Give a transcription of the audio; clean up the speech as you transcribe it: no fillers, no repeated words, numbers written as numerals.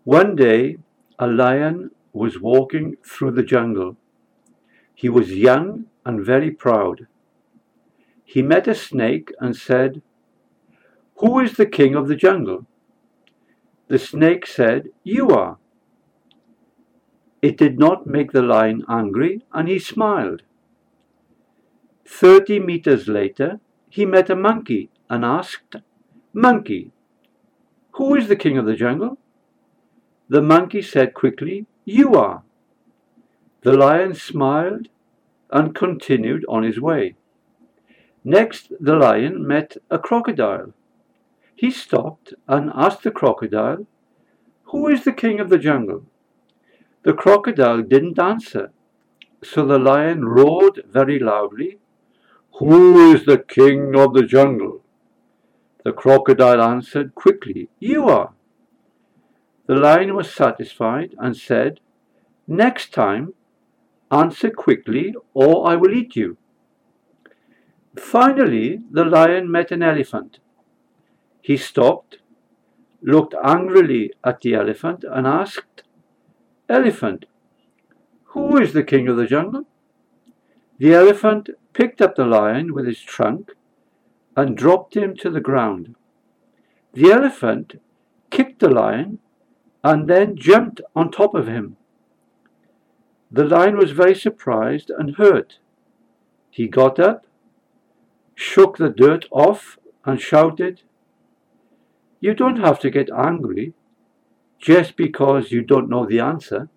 One day, a lion was walking through the jungle. He was young and very proud. He met a snake and said, "Who is the king of the jungle?" The snake said, "You are." It did not make the lion angry, and he smiled. 30 meters later, he met a monkey and asked, "Monkey, who is the king of the jungle?" The monkey said quickly, "You are." The lion smiled and continued on his way. Next, the lion met a crocodile. He stopped and asked the crocodile, "Who is the king of the jungle?" The crocodile didn't answer, so the lion roared very loudly, "Who is the king of the jungle?" The crocodile answered quickly, "You are." The lion was satisfied and said, "Next time, answer quickly or I will eat you." Finally, the lion met an elephant. He stopped, looked angrily at the elephant and asked, "Elephant, who is the king of the jungle?" The elephant picked up the lion with his trunk and dropped him to the ground. The elephant kicked the lion and then jumped on top of him. The lion was very surprised and hurt. He got up, shook the dirt off and shouted, "You don't have to get angry just because you don't know the answer."